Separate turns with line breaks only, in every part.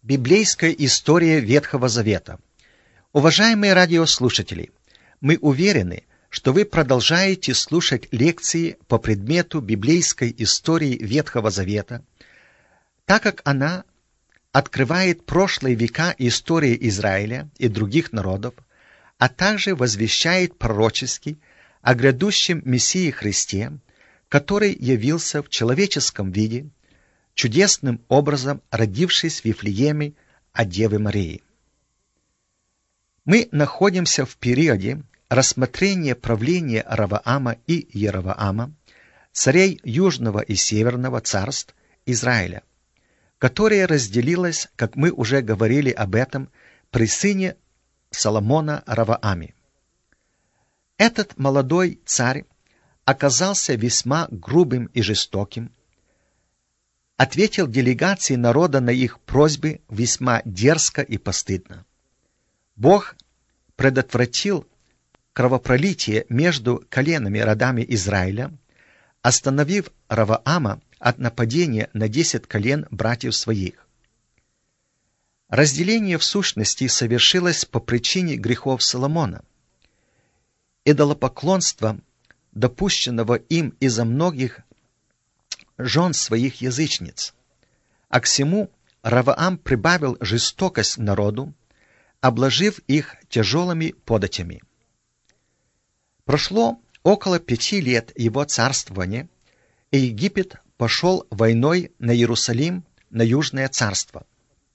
Библейская история Ветхого Завета. Уважаемые радиослушатели, мы уверены, что вы продолжаете слушать лекции по предмету библейской истории Ветхого Завета, так как она открывает прошлые века истории Израиля и других народов, а также возвещает пророчески о грядущем Мессии Христе, который явился в человеческом виде, чудесным образом родившись в Вифлееме от Девы Марии. Мы находимся в периоде рассмотрения правления Раваама и Яровоама, царей Южного и Северного царств Израиля, которое разделилось, как мы уже говорили об этом, при сыне Соломона Равааме. Этот молодой царь оказался весьма грубым и жестоким, ответил делегации народа на их просьбы весьма дерзко и постыдно. Бог предотвратил кровопролитие между коленами родами Израиля, остановив Раваама от нападения на 10 колен братьев своих. Разделение в сущности совершилось по причине грехов Соломона. Идолопоклонство, допущенного им из-за многих жен своих язычниц. А к всему Раваам прибавил жестокость народу, обложив их тяжелыми податями. Прошло около 5 лет его царствования, и Египет пошел войной на Иерусалим, на Южное царство.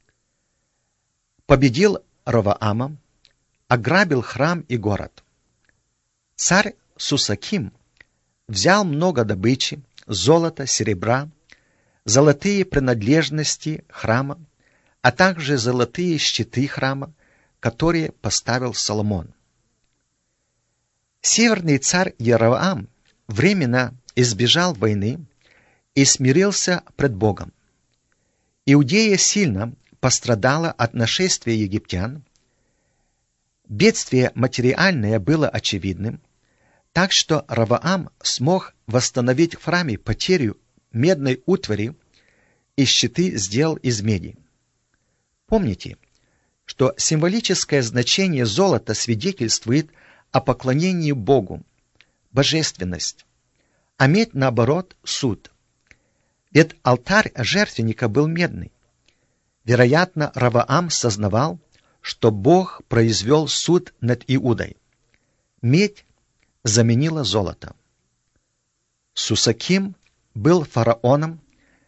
Победил Раваама, ограбил храм и город. Царь Сусаким взял много добычи, золота, серебра, золотые принадлежности храма, а также золотые щиты храма, которые поставил Соломон. Северный царь Яровоам временно избежал войны и смирился пред Богом. Иудея сильно пострадала от нашествия египтян, бедствие материальное было очевидным, так что Раваам смог восстановить в храме потерю медной утвари и щиты сделал из меди. Помните, что символическое значение золота свидетельствует о поклонении Богу, божественность, а медь, наоборот, суд. Ведь алтарь жертвенника был медный. Вероятно, Раваам сознавал, что Бог произвел суд над Иудой. Медь заменила золото. Сусаким был фараоном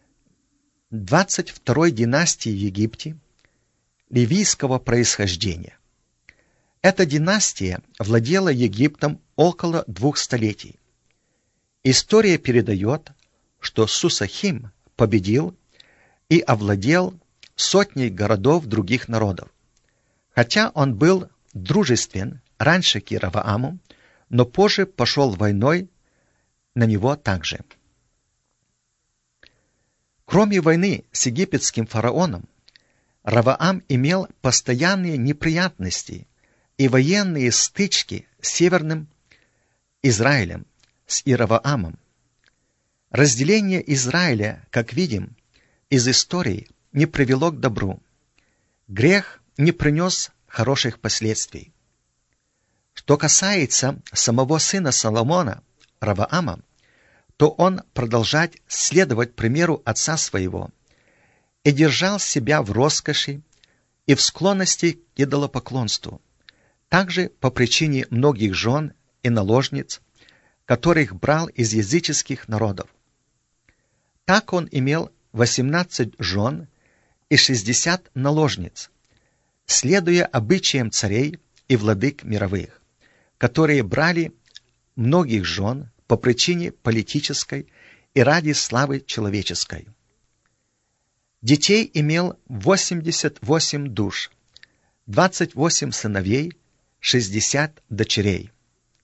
22-й династии в Египте, ливийского происхождения. Эта династия владела Египтом около 2 столетий. История передает, что Сусахим победил и овладел сотней городов других народов. Хотя он был дружествен раньше к Яровоаму, но позже пошел войной на него также. Кроме войны с египетским фараоном, Раваам имел постоянные неприятности и военные стычки с Северным Израилем, с Яровоамом. Разделение Израиля, как видим, из истории не привело к добру. Грех не принес хороших последствий. Что касается самого сына Соломона, Раваама, то он продолжает следовать примеру отца своего и держал себя в роскоши и в склонности к идолопоклонству, также по причине многих жен и наложниц, которых брал из языческих народов. Так он имел 18 жен и 60 наложниц, следуя обычаям царей и владык мировых, которые брали многих жен по причине политической и ради славы человеческой. Детей имел 88 душ, 28 сыновей, 60 дочерей.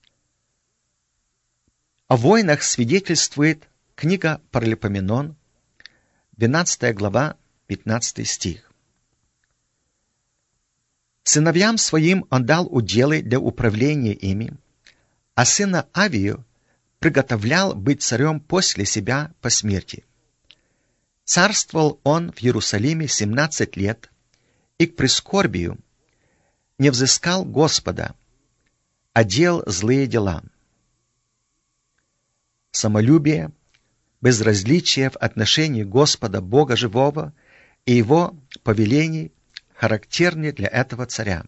О войнах свидетельствует книга Паралипоменон, 12 глава, 15 стих. Сыновьям своим он дал уделы для управления ими, а сына Авию приготовлял быть царем после себя по смерти. Царствовал он в Иерусалиме 17 лет и к прискорбию не взыскал Господа, а делал злые дела. Самолюбие, безразличие в отношении Господа Бога живого и Его повелений характерны для этого царя.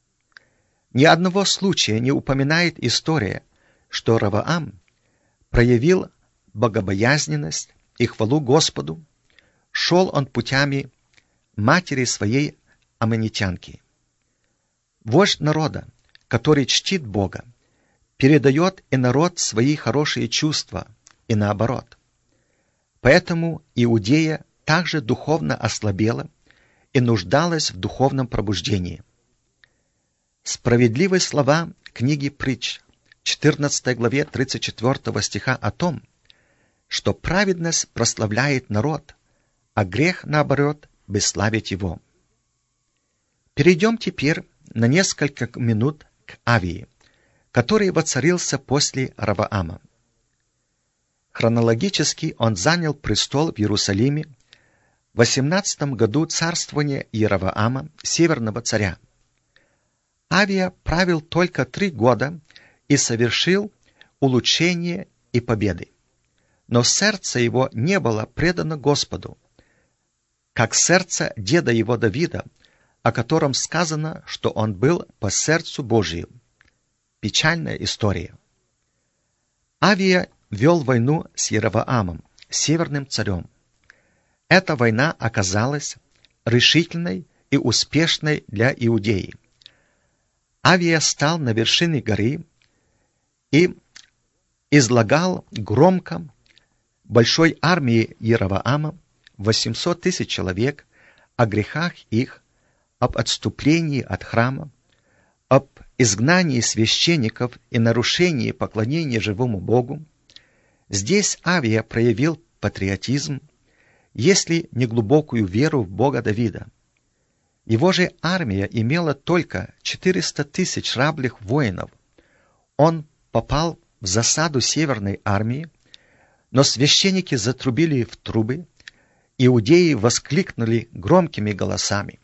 Ни одного случая не упоминает история, что Ровоам проявил богобоязненность и хвалу Господу, шел он путями матери своей аммонитянки. Вождь народа, который чтит Бога, передает и народ свои хорошие чувства, и наоборот. Поэтому Иудея также духовно ослабела и нуждалась в духовном пробуждении. Справедливые слова книги Притч, 14 главе 34 стиха о том, что праведность прославляет народ, а грех, наоборот, бесславит его. Перейдем теперь на несколько минут к Авии, который воцарился после Ровоама. Хронологически он занял престол в Иерусалиме в 18 году царствования Иеровоама, северного царя. Авия правил только 3 года и совершил улучшение и победы. Но сердце его не было предано Господу, как сердце деда его Давида, о котором сказано, что он был по сердцу Божию. Печальная история. Авия вел войну с Иеровоамом, северным царем. Эта война оказалась решительной и успешной для Иудеи. Авия стал на вершине горы и излагал громко большой армии Иеровоама, 800 тысяч человек, о грехах их, об отступлении от храма, об изгнании священников и нарушении поклонения живому Богу. Здесь Авия проявил патриотизм, если не глубокую веру в Бога Давида. Его же армия имела только 400 тысяч храбрых воинов. Он попал в засаду северной армии, но священники затрубили в трубы, иудеи воскликнули громкими голосами.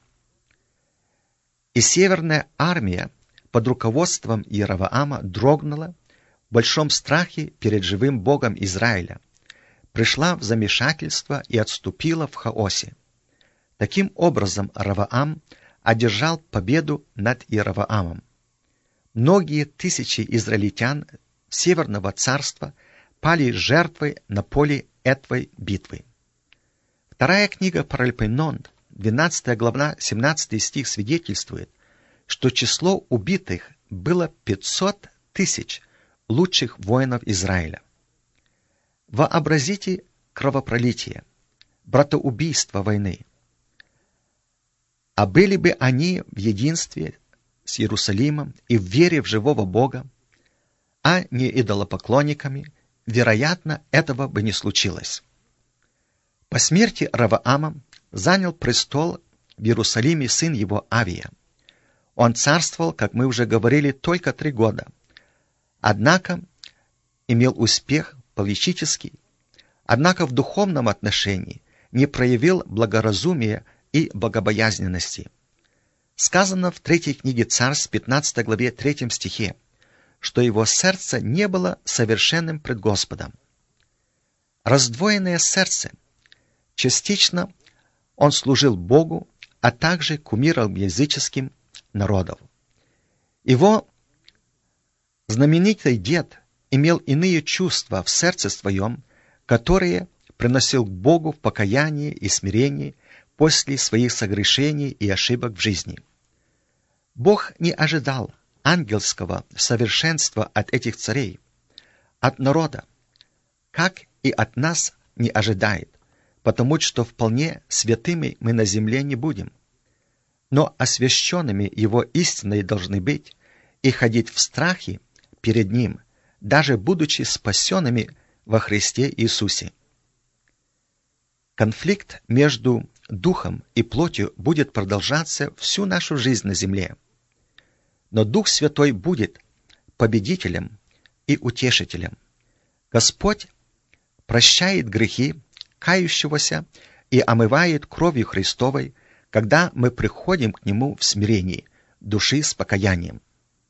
И северная армия под руководством Иеровоама дрогнула в большом страхе перед живым Богом Израиля, пришла в замешательство и отступила в хаосе. Таким образом, Ровоам одержал победу над Иеровоамом. Многие тысячи израильтян Северного царства пали жертвой на поле этой битвы. Вторая книга Паралипоменон, 12 глава, 17 стих свидетельствует, что число убитых было 500 тысяч лучших воинов Израиля. Вообразите кровопролитие, братоубийство войны. А были бы они в единстве с Иерусалимом и в вере в живого Бога, а не идолопоклонниками, вероятно, этого бы не случилось. По смерти Ровоама занял престол в Иерусалиме сын его Авия. Он царствовал, как мы уже говорили, только 3 года. Однако имел успех политический, однако в духовном отношении не проявил благоразумия и богобоязненности. Сказано в 3 книге Царств, 15 главе 3 стихе, что его сердце не было совершенным пред Господом. Раздвоенное сердце. Частично он служил Богу, а также кумиром языческим народов. Его знаменитый дед имел иные чувства в сердце своем, которые приносил к Богу в покаянии и смирении после своих согрешений и ошибок в жизни. Бог не ожидал ангельского совершенства от этих царей, от народа, как и от нас не ожидает, потому что вполне святыми мы на земле не будем, но освященными Его истиной должны быть и ходить в страхе перед Ним, даже будучи спасенными во Христе Иисусе. Конфликт между Духом и плотью будет продолжаться всю нашу жизнь на земле. Но Дух Святой будет победителем и утешителем. Господь прощает грехи кающегося и омывает кровью Христовой когда мы приходим к Нему в смирении души с покаянием.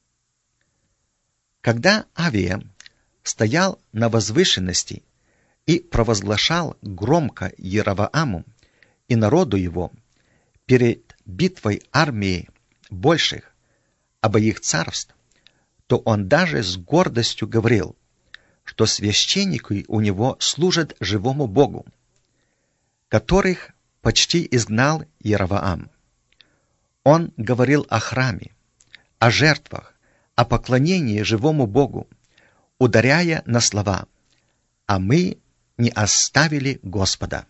Когда Авия стоял на возвышенности и провозглашал громко Иеровоаму и народу его перед битвой армии больших обоих царств, то он даже с гордостью говорил, что священники у него служат живому Богу, которых почти изгнал Иеровоам. Он говорил о храме, о жертвах, о поклонении живому Богу, ударяя на слова: «А мы не оставили Господа».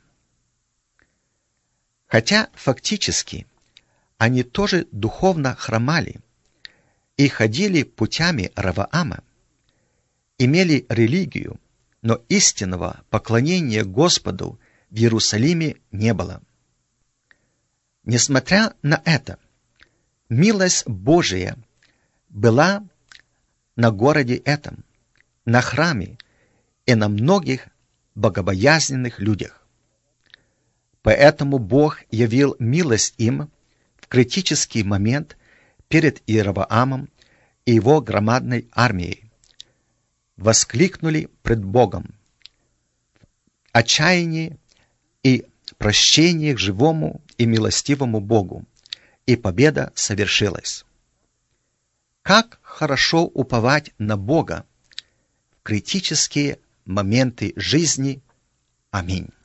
Хотя фактически они тоже духовно хромали и ходили путями Ровоама, имели религию, но истинного поклонения Господу в Иерусалиме не было. Несмотря на это, милость Божия была на городе этом, на храме и на многих богобоязненных людях. Поэтому Бог явил милость им в критический момент перед Иеровоамом и его громадной армией. Воскликнули пред Богом в отчаянии и прощении к живому и милостивому Богу, и победа совершилась. Как хорошо уповать на Бога в критические моменты жизни. Аминь.